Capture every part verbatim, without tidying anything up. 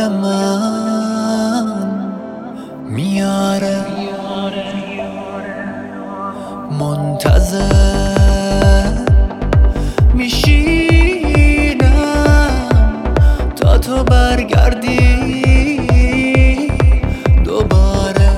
من میاره، منتظر میشینم تا تو برگردی دوباره.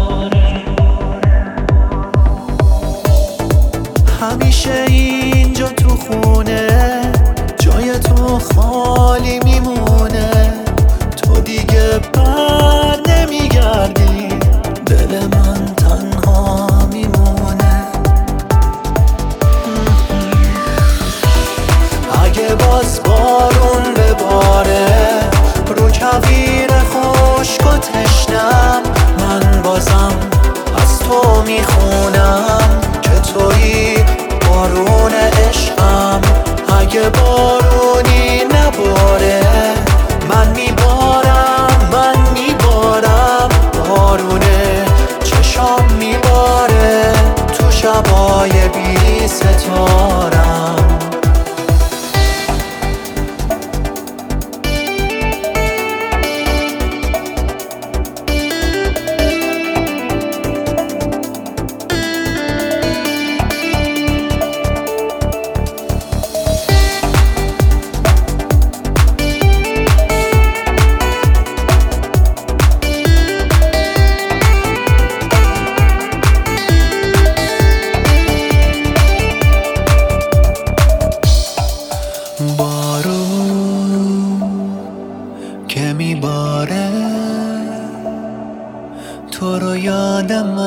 همیشه اینجا تو خونه جای تو خالی میمونه، تو دیگه بر نمیگردی، دل من تنها میمونه. اگه باز بارون بباره رو کویر خشک و تشنم، من بازم از تو میخونم که تویی بارون عشقم. اگه بارونی نباره من میبارم، من میبارم، بارونه چشام میباره تو شبای بی ستارم. که میباره تو رو یاد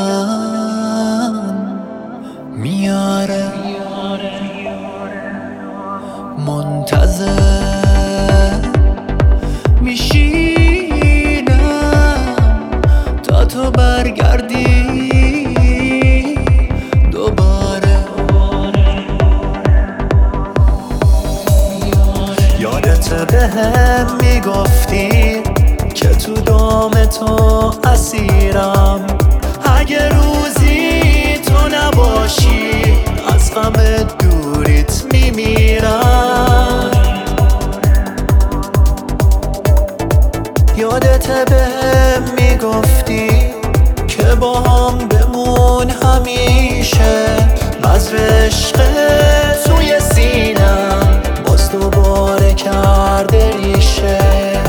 من میاره، منتظر میشینم تا تو برگردی دوباره. یادت بهم میگفتی که تو دام تو اسیرم، اگه روزی تو نباشی از غم دوریت میمیرم. یادت بهم میگفتی که با هم بمون همیشه، بذر عشق توی سینم باز دوباره کرده ریشه.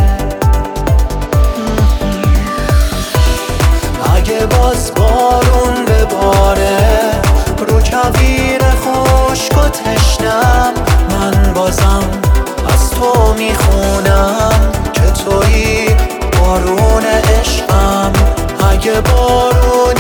اگه باز بارون بباره رو کویر خشک و تشنم، من بازم از تو میخونم که تویی بارون عشقم. اگه بارون